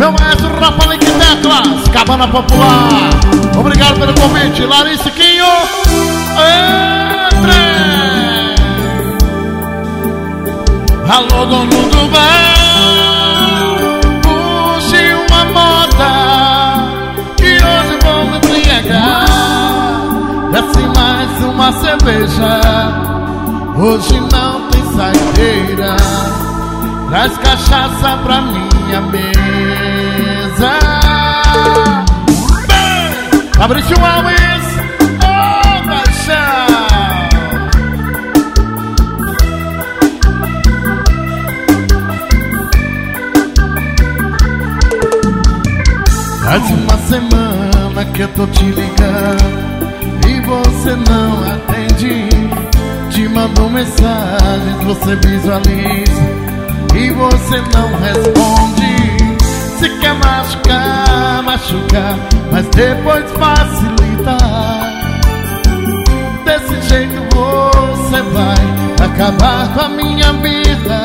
Meu maestro Rafael Teclas, Cabana Popular. Obrigado pelo convite, Larissa Quinho. Entre. Alô, dono do bar, puxe uma moda que hoje vou me embriagar. Desce mais uma cerveja, hoje não tem saideira. Traz cachaça pra minha mesa. Fabrício Alves, oh, paixão. Faz uma semana que eu tô te ligando e você não atende. Te mando mensagens, você visualiza e você não responde. Se quer machucar, machucar, mas depois facilita. Desse jeito você vai acabar com a minha vida.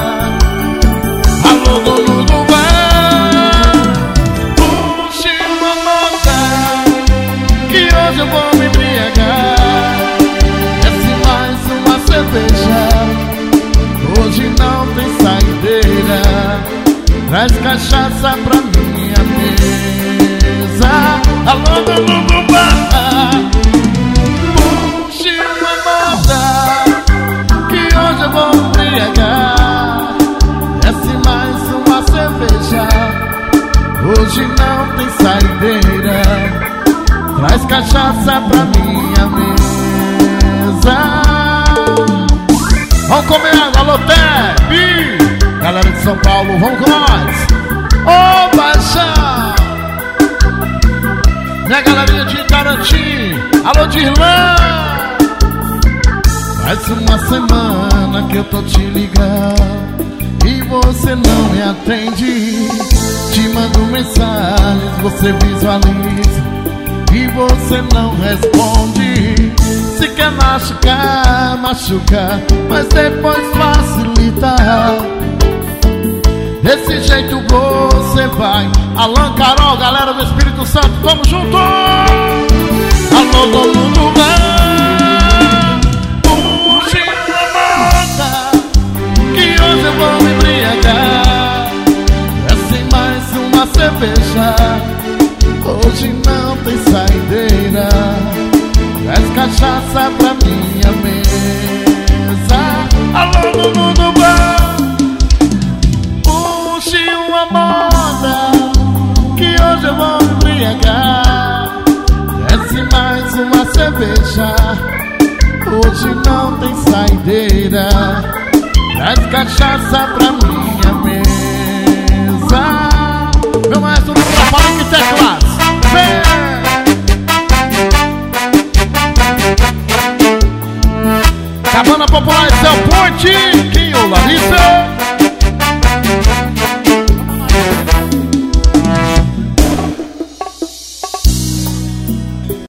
Alô, dono do bar, puxe uma moda que hoje eu vou me embriagar. Desce mais uma cerveja, hoje não tem saideira. Traz cachaça pra minha mesa. Alô, dono do bar, puxe uma moda que hoje eu vou embriagar. Desce mais uma cerveja, hoje não tem saideira. Traz cachaça pra minha mesa. Vamos comer água, alô, Tebi. Galera de São Paulo, vamos com nós. Ô, paixão. Minha galerinha de Itarantim, alô, Dirlã. Faz uma semana que eu tô te ligando e você não me atende. Te mando mensagens, você visualiza e você não responde. Se quer machucar, machucar, mas depois facilita. Desse jeito você vai. Alan, Carol, galera do Espírito Santo, vamos junto! Alô, dono do bar, puxe uma moda que hoje eu vou me embriagar. Desce mais uma cerveja, hoje não tem saideira. Traz cachaça pra minha mesa. Alô, dono do bar, puxe uma moda que hoje eu vou me embriagar. Desce mais uma cerveja, hoje não tem saideira. Traz cachaça pra minha mesa. Meu maestro Rafael Teclas, vem! Cabana Popular, Céu Ponte.